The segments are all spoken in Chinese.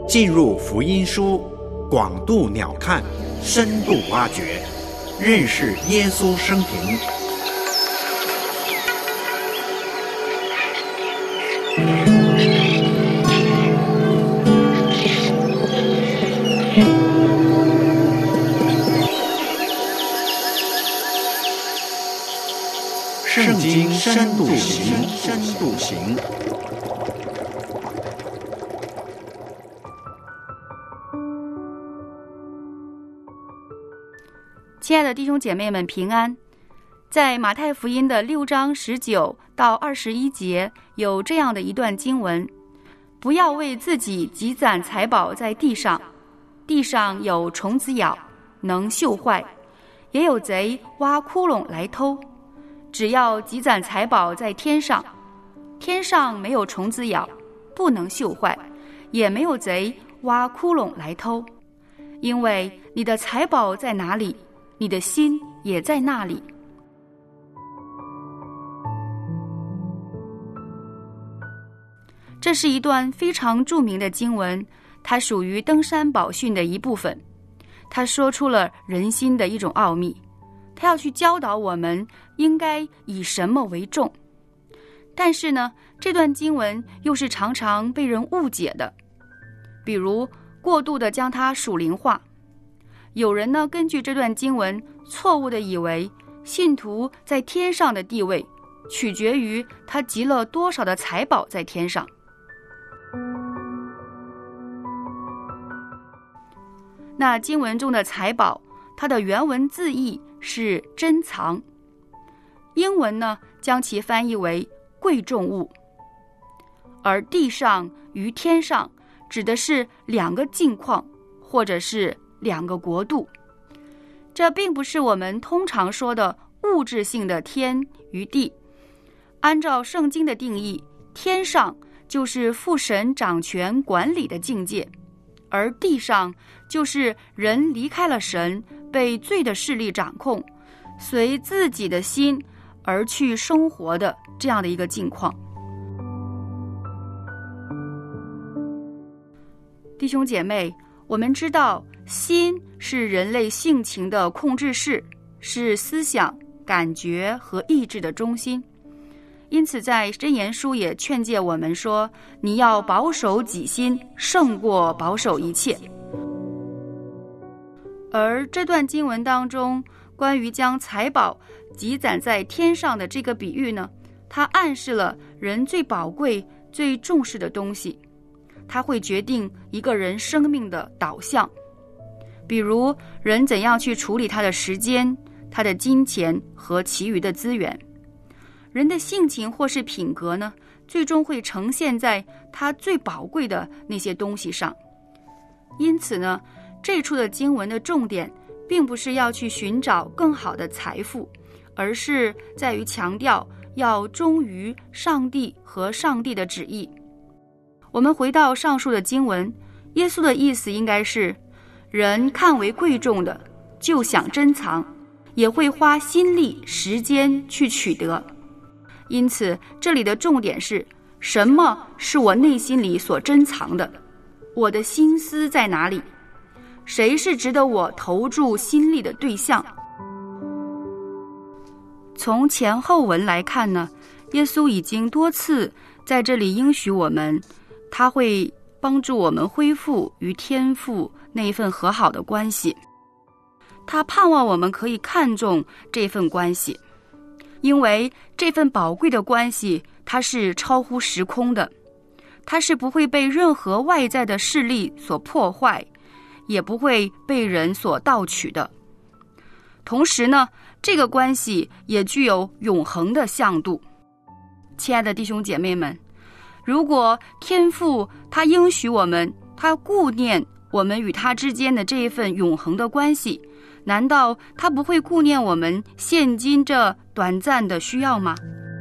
进入福音书，广度鸟瞰，深度挖掘，认识耶稣生平。圣经深度行，深度行。 亲爱的弟兄姐妹们平安。在马太福音的6章19到21节有这样的一段经文：不要为自己积攒财宝在地上，地上有虫子咬，能锈坏，也有贼挖窟窿来偷。只要积攒财宝在天上，天上没有虫子咬，不能锈坏，也没有贼挖窟窿来偷。因为你的财宝在哪里，你的心也在那里。这是一段非常著名的经文，它属于登山宝训的一部分。它说出了人心的一种奥秘，它要去教导我们应该以什么为重。但是呢，这段经文又是常常被人误解的，比如过度的将它属灵化。有人呢，根据这段经文错误地以为信徒在天上的地位取决于他积了多少的财宝在天上。那经文中的财宝，它的原文字义是珍藏，英文呢将其翻译为贵重物。而地上与天上指的是两个境况，或者是两个国度。这并不是我们通常说的物质性的天与地。按照圣经的定义，天上就是父神掌权管理的境界，而地上就是人离开了神，被罪的势力掌控，随自己的心而去生活的这样的一个境况。弟兄姐妹，我们知道心是人类性情的控制室，是思想、感觉和意志的中心。因此在箴言书也劝诫我们说，你要保守己心，胜过保守一切。而这段经文当中关于将财宝积攒在天上的这个比喻呢，它暗示了人最宝贵、最重视的东西，它会决定一个人生命的导向。比如人怎样去处理他的时间、他的金钱和其余的资源。人的性情或是品格呢，最终会呈现在他最宝贵的那些东西上。因此呢，这处的经文的重点并不是要去寻找更好的财富，而是在于强调要忠于上帝和上帝的旨意。我们回到上述的经文，耶稣的意思应该是，人看为贵重的就想珍藏，也会花心力时间去取得。因此这里的重点是，什么是我内心里所珍藏的？我的心思在哪里？谁是值得我投注心力的对象？从前后文来看呢，耶稣已经多次在这里应许我们，他会帮助我们恢复与天父那一份和好的关系。他盼望我们可以看重这份关系，因为这份宝贵的关系，它是超乎时空的，它是不会被任何外在的势力所破坏，也不会被人所盗取的。同时呢，这个关系也具有永恒的向度。亲爱的弟兄姐妹们，如果天父他应许我们，他顾念我们与他之间的这一份永恒的关系，难道他不会顾念我们现今这短暂的需要吗？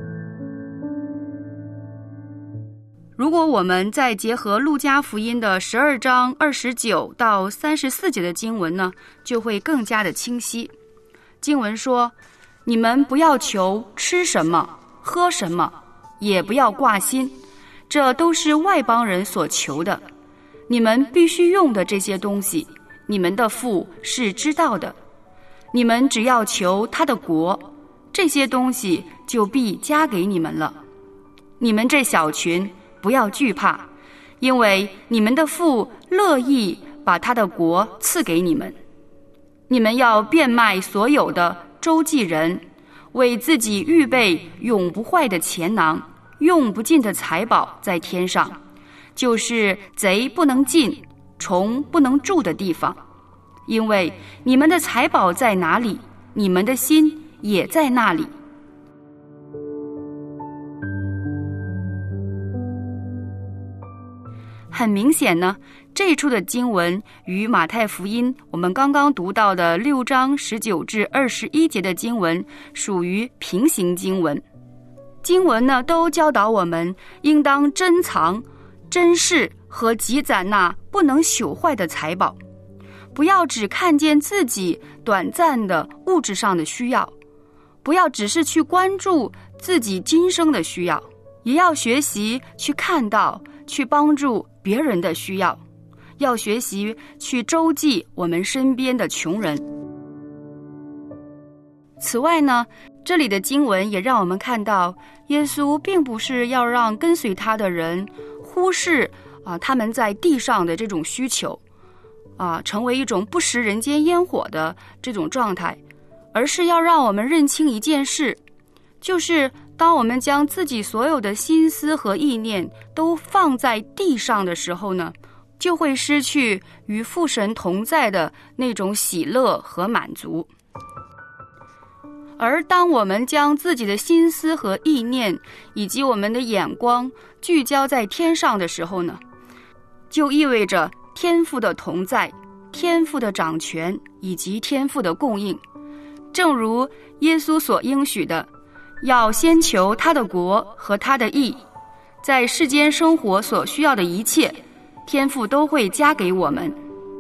如果我们再结合路加福音的12章29到34节的经文呢，就会更加的清晰。经文说，你们不要求吃什么喝什么，也不要挂心，这都是外邦人所求的。 你们必须用的这些东西，你们的父是知道的。你们只要求他的国，这些东西就必加给你们了。你们这小群不要惧怕，因为你们的父乐意把他的国赐给你们。你们要变卖所有的，周济人，为自己预备永不坏的钱囊，用不尽的财宝在天上，就是贼不能进，虫不能住的地方。因为你们的财宝在哪里，你们的心也在那里。很明显呢，这一处的经文与马太福音我们刚刚读到的6章19至21节的经文属于平行经文。经文呢都教导我们应当珍藏、珍视和积攒那不能朽坏的财宝，不要只看见自己短暂的物质上的需要，不要只是去关注自己今生的需要，也要学习去看到、去帮助别人的需要，要学习去周济我们身边的穷人。此外呢，这里的经文也让我们看到，耶稣并不是要让跟随他的人忽视他们在地上的这种需求，成为一种不食人间烟火的这种状态，而是要让我们认清一件事，就是当我们将自己所有的心思和意念都放在地上的时候呢，就会失去与父神同在的那种喜乐和满足。而当我们将自己的心思和意念以及我们的眼光聚焦在天上的时候呢，就意味着天父的同在、天父的掌权以及天父的供应。正如耶稣所应许的，要先求他的国和他的义，在世间生活所需要的一切，天父都会加给我们。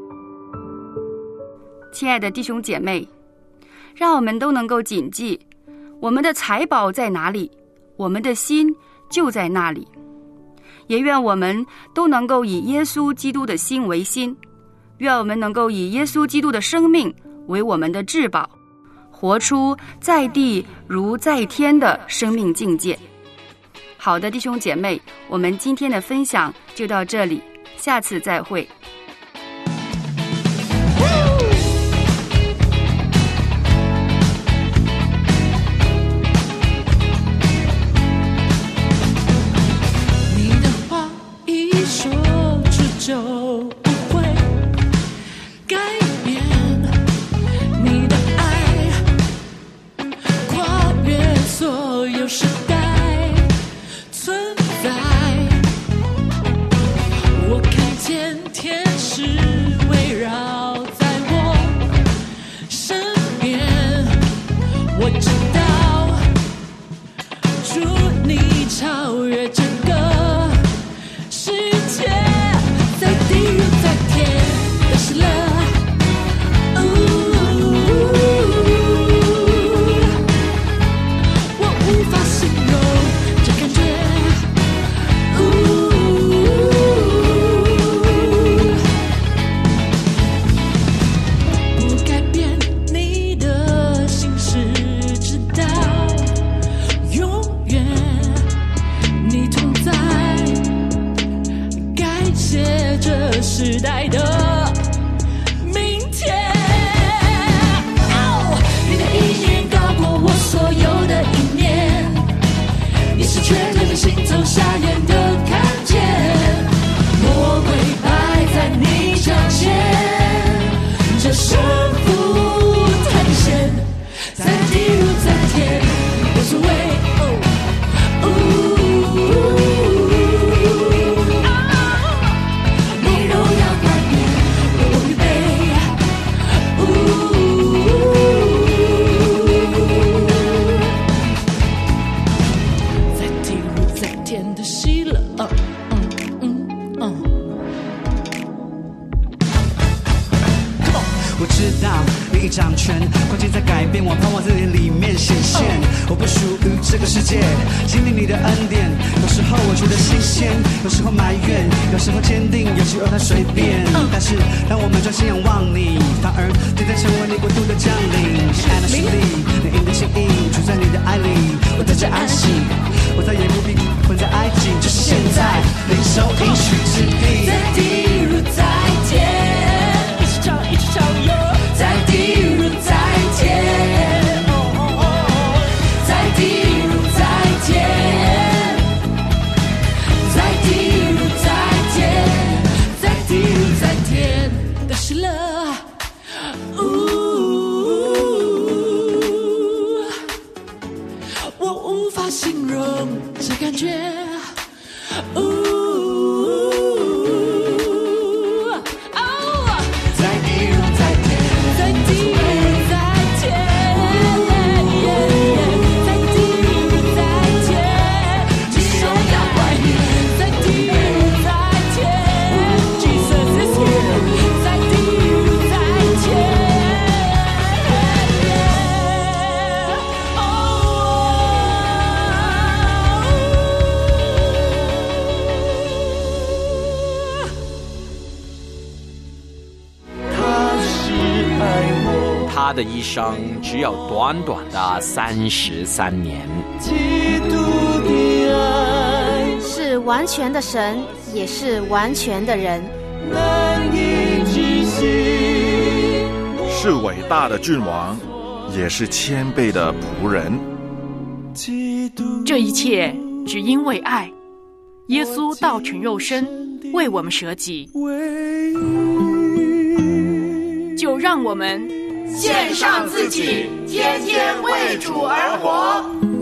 亲爱的弟兄姐妹，让我们都能够谨记，我们的财宝在哪里，我们的心就在那里。也愿我们都能够以耶稣基督的心为心，愿我们能够以耶稣基督的生命为我们的至宝，活出在地如在天的生命境界。好的，弟兄姐妹，我们今天的分享就到这里，下次再会。 就不会改变，你的爱跨越所有时代存在。我看见天使围绕在我身边，我知道主你超越整个世界。时代的明天，你的意念高过我所有的意念，你是全人的行走，瞎眼的看见，魔鬼摆在你脚前，这胜负探险，在地如在天，无所谓。 我知道你一掌权，关键在改变我，盼望在你里面显现。我不属于这个世界，经历你的恩典。有时候我觉得新鲜，有时候埋怨，有时候坚定，有时候太随便。但是当我们专心仰望你，反而真正成为你国度的将领。爱的实力，你应的心意，住在你的爱里，我在这安息，我再也不必困在埃及，就是现在领受应许之地。 在地如在天，一起唱一起唱哟，在地如在天。在地如在天，在地如在天，在地如在天的喜乐，我无法形容这感觉，在地如在天，在地如在天。 他的一生只有短短的33年。 基督的爱是完全的神，也是完全的人， 难以置信， 是伟大的君王，也是谦卑的仆人。 这一切只因为爱，耶稣道成肉身，为我们舍己。就让我们献上自己，天天为主而活。